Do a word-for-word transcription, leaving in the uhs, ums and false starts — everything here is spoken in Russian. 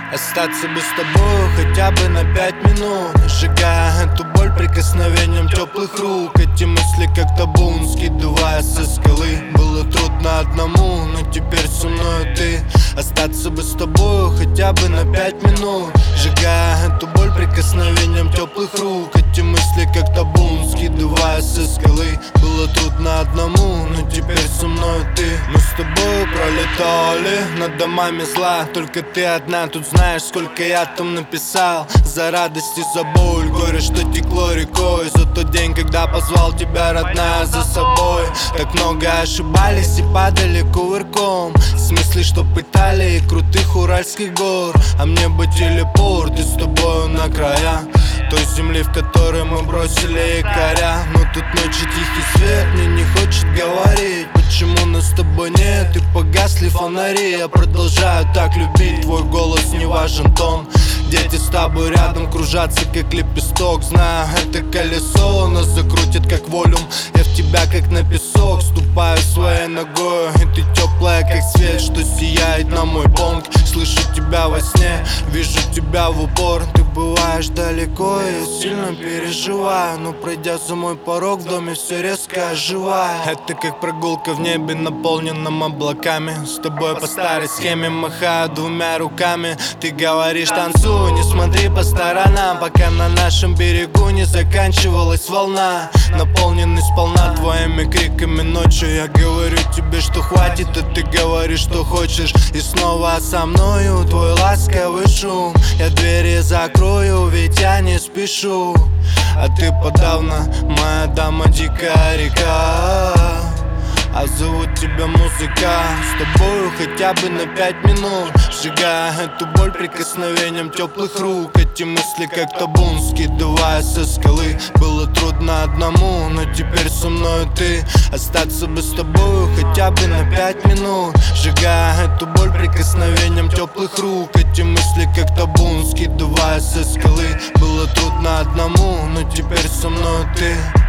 Остаться бы с тобой хотя бы на пять минут, сжигая эту боль прикосновением теплых рук. Эти мысли как табун, скидывая со скалы. Было трудно одному, но теперь со мной ты. Остаться бы с тобой хотя бы на пять минут, сжигая эту боль прикосновением теплых рук. Эти мысли как табун, скидывая со скалы. Было трудно одному, но теперь со мной ты. Мы с тобой пролетали над домами зла. Только ты одна тут знаешь, сколько я там написал. За радость и за боль, горе, что текло рекой. За тот день, когда позвал тебя, родная, за собой. Так много ошибались и падали кувырком. В смысле, что пытали крутых уральских гор. А мне бы телепорт и с тобою на края той земли, в которой мы бросили якоря. Но тут ночи, тихий свет мне не хочет говорить, почему нас с тобой нет и погасли фонари. Я продолжаю так любить, твой голос не важен тон. Дети с тобой рядом кружатся, как лепесток. Знаю, это колесо нас закрутит, как волюм. Я в тебя, как на песок, ступаю своей ногой. И ты теплая, как свет, что сияет на мой понг. Слышу тебя во сне, вижу тебя в упор. Ты бываешь далеко, я сильно переживаю. Но пройдя за мой порог, в доме все резко оживает. Это как прогулка в небе, наполненном облаками. С тобой по старой схеме махаю двумя руками. Ты говоришь, танцуй, не смотри по сторонам, пока на нашем берегу не заканчивалась волна, наполненный сполна твоими криками ночью. Я говорю тебе, что хватит, а ты говоришь, что хочешь. И снова со мною твой ласковый шум. Я двери закрою, ведь я не спешу. А ты подавно моя дама, дикая река. А зовут тебя музыка. С тобою хотя бы на пять минут, сжигая эту боль прикосновением теплых рук. Эти мысли как табун, скидывая со скалы. Было трудно одному, но теперь со мной ты. Остаться бы с тобою хотя бы на пять минут, сжигая эту боль прикосновением теплых рук. Эти мысли как табун, скидывая со скалы. Было трудно одному, но теперь со мной ты.